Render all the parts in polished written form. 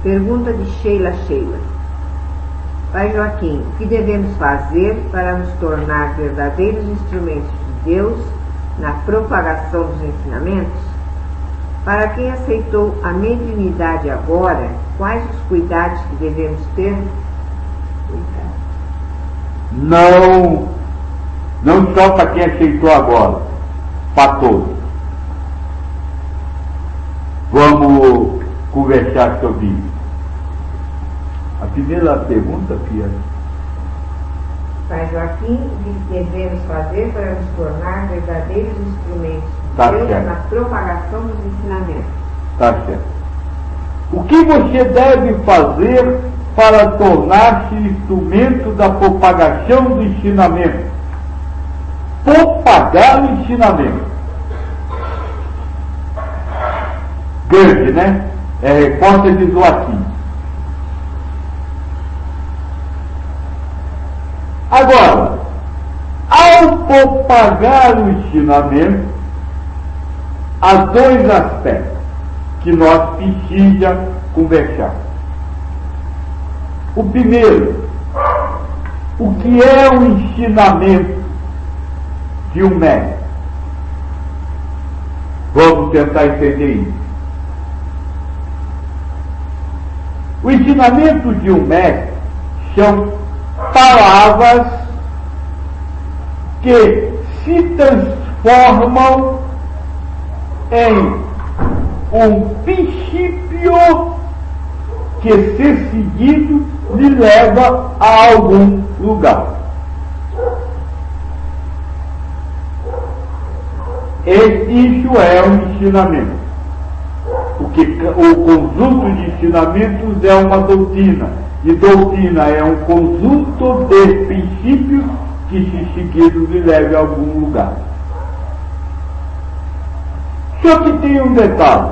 Pergunta de Sheila. Pai Joaquim, o que devemos fazer para nos tornar verdadeiros instrumentos de Deus na propagação dos ensinamentos? Para quem aceitou a mediunidade agora, quais os cuidados que devemos ter? Não só para quem aceitou agora, para todos. Vamos conversar sobre isso. A primeira pergunta, Pia. Pai Joaquim, o que devemos fazer para nos tornar verdadeiros instrumentos de Deus na propagação dos ensinamentos? Tá certo. O que você deve fazer para tornar-se instrumento da propagação do ensinamento? Propagar o ensinamento. Grande, né? É a resposta de Joaquim. Agora, ao propagar o ensinamento, há dois aspectos que nós precisamos conversar. O primeiro, o que é o ensinamento de um mestre? Vamos tentar entender isso. O ensinamento de um mestre são palavras que se transformam em um princípio que, se seguido, lhe leva a algum lugar. Isso é um ensinamento. Porque o conjunto de ensinamentos é uma doutrina. E doutrina é um conjunto de princípios que, se seguidos, lhe leve a algum lugar. Só que tem um detalhe.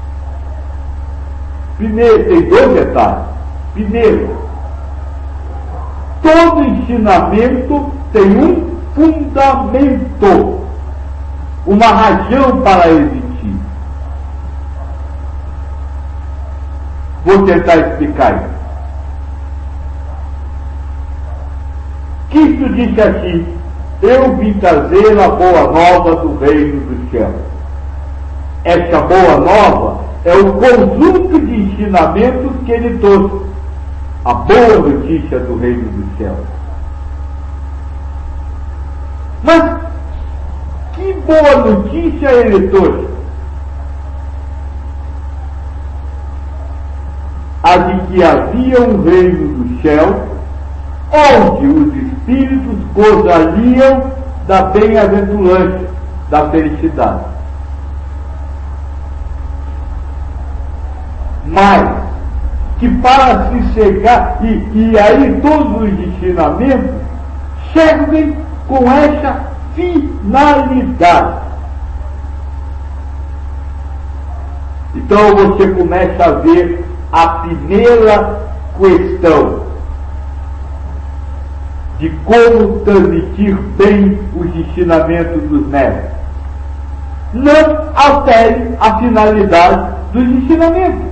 Primeiro, tem dois detalhes. Primeiro, todo ensinamento tem um fundamento, uma razão para existir. Vou tentar explicar isso. Cristo disse assim: eu vim trazer a boa nova do reino dos céus. Essa boa nova é o conjunto de ensinamentos que ele trouxe. A boa notícia do reino dos céus. Mas que boa notícia ele trouxe? A de que havia um reino do céu onde os espíritos gozariam da bem-aventurança, da felicidade. Mas que para se chegar, e aí todos os ensinamentos servem com essa finalidade. Então você começa a ver a primeira questão de como transmitir bem os ensinamentos dos mestres. Não altere a finalidade dos ensinamentos.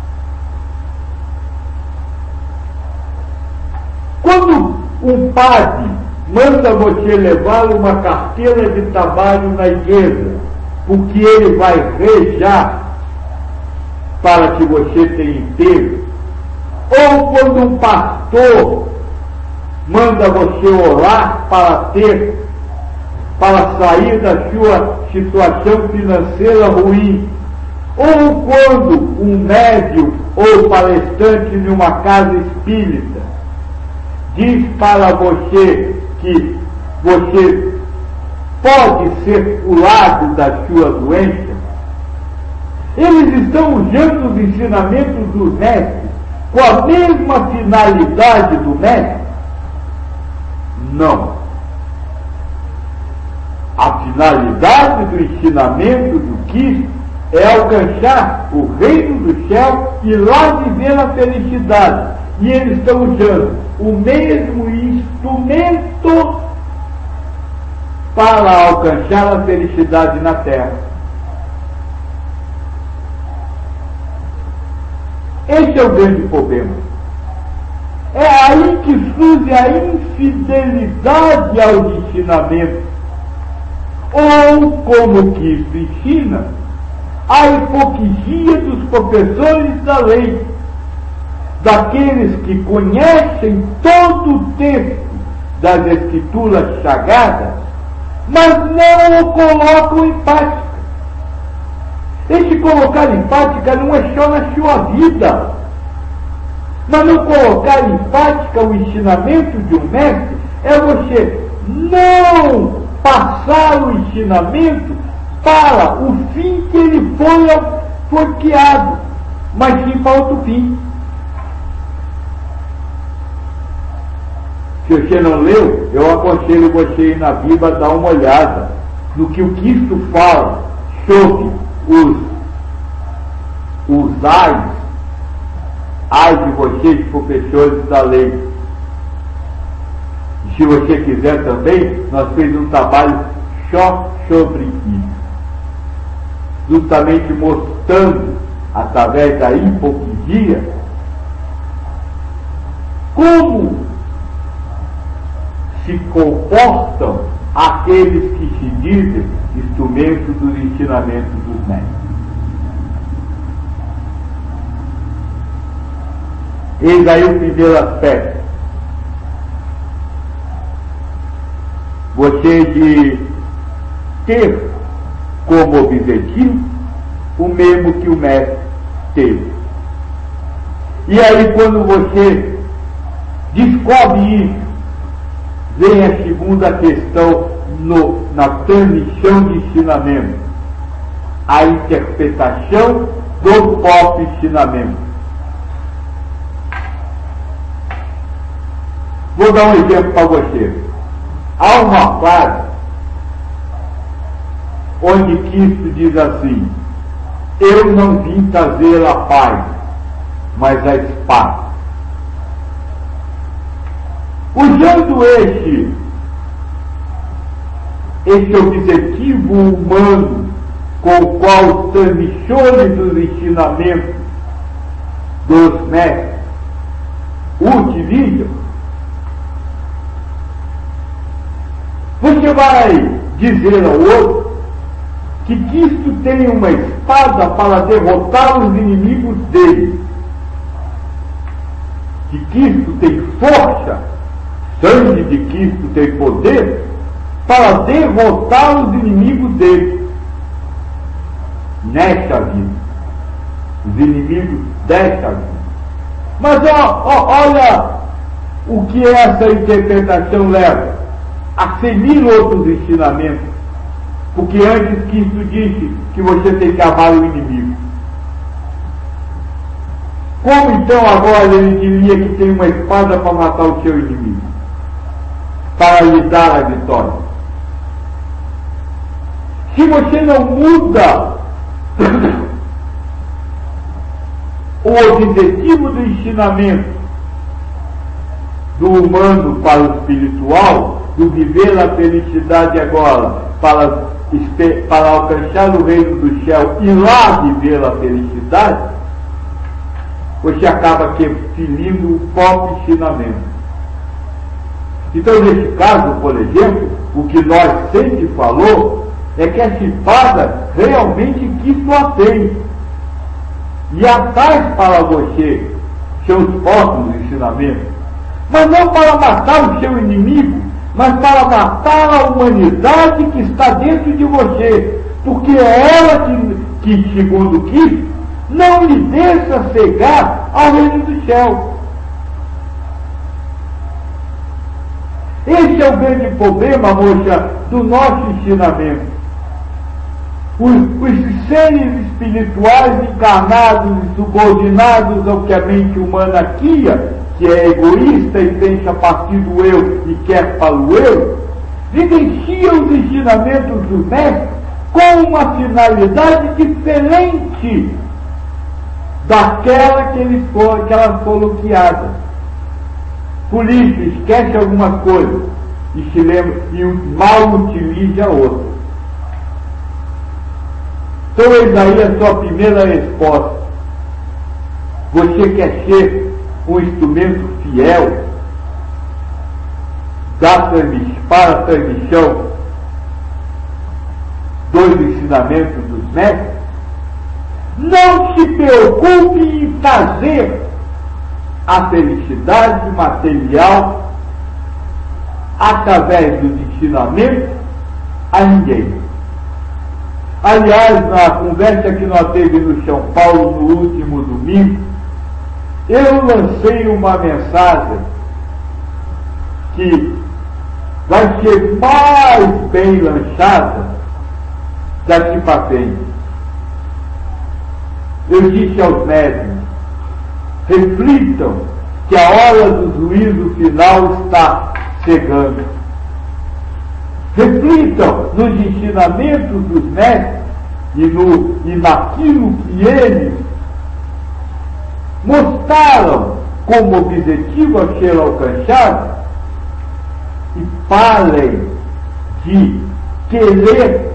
Quando um padre manda você levar uma carteira de trabalho na igreja, porque ele vai rezar para que você tenha emprego, ou quando um pastor manda você orar para sair da sua situação financeira ruim, ou quando um médium ou palestrante em uma casa espírita diz para você que você pode ser curado da sua doença, eles estão usando os ensinamentos dos mestres com a mesma finalidade do mestre? Não. A finalidade do ensinamento do Cristo é alcançar o reino do céu e lá viver a felicidade. E eles estão usando o mesmo instrumento para alcançar a felicidade na terra. Esse é o grande problema. É aí que surge a infidelidade aos ensinamentos. Ou, como Cristo ensina, a hipocrisia dos professores da lei, daqueles que conhecem todo o texto das Escrituras Sagradas, mas não o colocam em prática. Esse colocar em prática não é só na sua vida, mas não colocar em prática o ensinamento de um mestre é você não passar o ensinamento para o fim que ele foi criado, mas sim para outro fim. Se você não leu, eu aconselho você ir na Bíblia dar uma olhada no que o Cristo fala sobre os ai de vocês, professores da lei. E se você quiser também, nós fizemos um trabalho só sobre isso, justamente mostrando, através da hipocrisia, como se comportam aqueles que se dizem instrumentos dos ensinamentos dos mestres. Eis aí o primeiro aspecto. Você de ter como objetivo o mesmo que o mestre teve. E aí, quando você descobre isso, vem a segunda questão na transmissão de ensinamento, a interpretação do próprio ensinamento. Vou dar um exemplo para você. Há uma frase onde Cristo diz assim: eu não vim trazer a paz, mas a espada. Usando esse objetivo humano com o qual os transmissores dos ensinamentos dos mestres o utilizam, você vai dizer ao outro que Cristo tem uma espada para derrotar os inimigos dele, que Cristo tem força, sangue de Cristo tem poder para derrotar os inimigos dele nesta vida, os inimigos desta vida. Mas olha o que essa interpretação leva a seguir outros ensinamentos, porque antes Cristo disse que você tem que amar o inimigo. Como então agora ele diria que tem uma espada para matar o seu inimigo, para lhe dar a vitória? Se você não muda o objetivo do ensinamento do humano para o espiritual, do viver a felicidade agora, para alcançar o reino do céu e lá viver a felicidade, você acaba ferindo o próprio ensinamento. Então, nesse caso, por exemplo, o que nós sempre falou é que essa espada realmente Cristo a tem e a traz para você seus próprios ensinamentos, mas não para matar o seu inimigo, mas para matar a humanidade que está dentro de você, porque é ela que segundo Cristo, não lhe deixa chegar ao reino do céu. Esse é o grande problema, moça, do nosso ensinamento. Os seres espirituais encarnados e subordinados ao que a mente humana cria, que é egoísta e pensa a partir do eu e quer para o eu, vivenciam os ensinamentos do mestre com uma finalidade diferente daquela que elas foram criadas. Por isso, esquece alguma coisa e se lembra e mal utiliza a outra. Então, eis aí a sua primeira resposta. Você quer ser um instrumento fiel para a transmissão dos ensinamentos dos mestres? Não se preocupe em trazer a felicidade material através dos ensinamentos a ninguém. Aliás, na conversa que nós tivemos no São Paulo no último domingo, eu lancei uma mensagem que vai ser mais bem lançada daqui para frente. Eu disse aos médiuns: reflitam que a hora do juízo final está chegando. Reflitam nos ensinamentos dos mestres e naquilo que eles mostraram como objetivo a ser alcançado, e parem de querer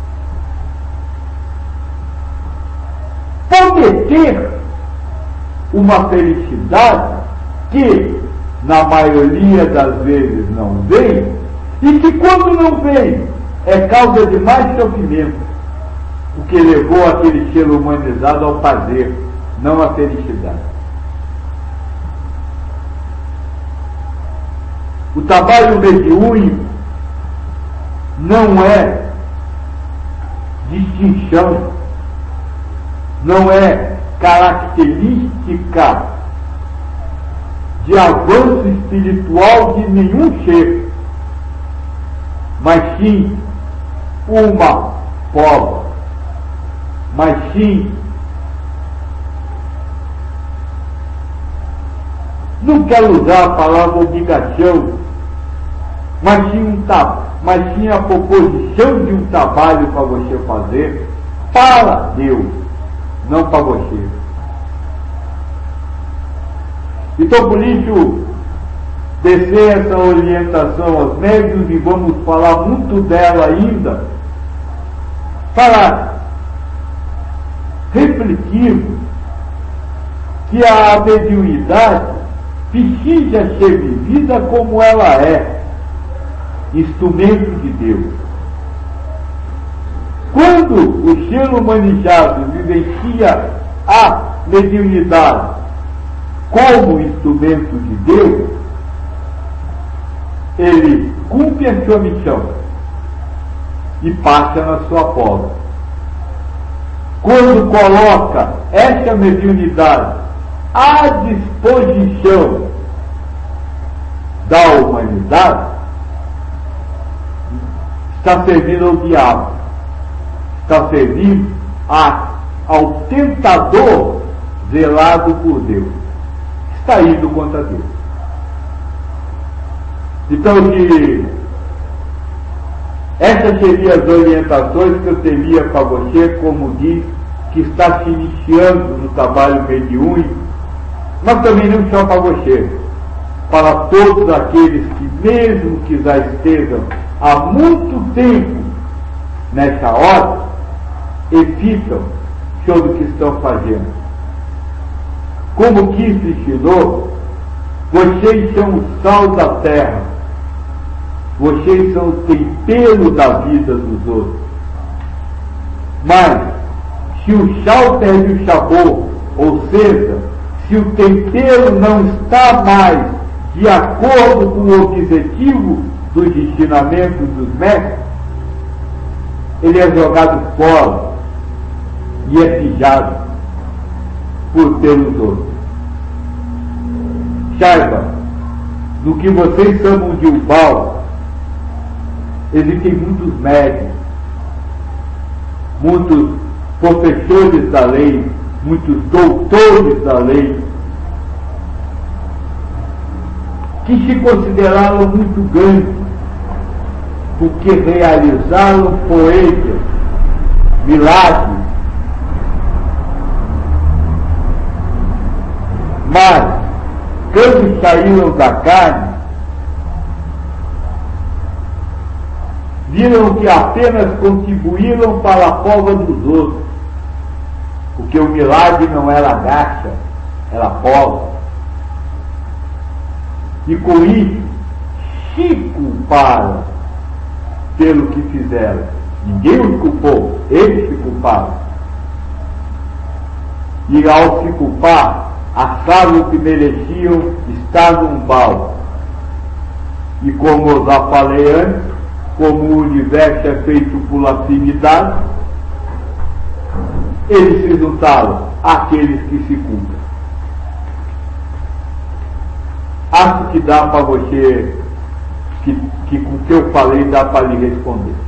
prometer uma felicidade que, na maioria das vezes, não vem, e que, quando não vem, é causa de mais sofrimento, o que levou aquele ser humanizado ao prazer, não à felicidade. O trabalho mediúnico não é distinção, não é característica de avanço espiritual de nenhum ser, mas sim uma prova, mas sim, não quero usar a palavra obrigação, mas sim a proposição de um trabalho para você fazer para Deus, não para você. Então, por isso, descer essa orientação aos médiuns, e vamos falar muito dela ainda, para refletirmos que a mediunidade precisa ser vivida como ela é, instrumento de Deus. Quando o ser humanizado vivencia a mediunidade como instrumento de Deus, ele cumpre a sua missão e passa na sua prova. Quando coloca essa mediunidade à disposição da humanidade, está servindo ao diabo, está servindo ao tentador zelado por Deus, está indo contra Deus. Então, que essas seriam as orientações que eu teria para você, como diz, que está se iniciando no trabalho mediúnico, mas também não só para você, para todos aqueles que, mesmo que já estejam há muito tempo nessa hora, evitam sobre o que estão fazendo. Como Cristo ensinou, vocês são o sal da terra, vocês são o tempero da vida dos outros. Mas, se o sal perde o sabor, ou seja, se o tempero não está mais de acordo com o objetivo dos ensinamentos dos mestres, ele é jogado fora e é pijado pelos outros. Saiba, no que vocês chamam de Umbal, existem muitos médicos, muitos professores da lei, muitos doutores da lei, que se consideraram muito grandes, porque realizaram proezas, milagres, mas quando saíram da carne, viram que apenas contribuíram para a prova dos outros, porque o milagre não era gacha, era pobre. E com isso se culparam pelo que fizeram. Ninguém os culpou, eles se culparam. E ao se culpar, achavam que mereciam estar num balde. E como eu já falei antes, como o universo é feito por afinidade, eles se juntaram àqueles que se culpam. Acho que dá para você, que com o que eu falei dá para lhe responder.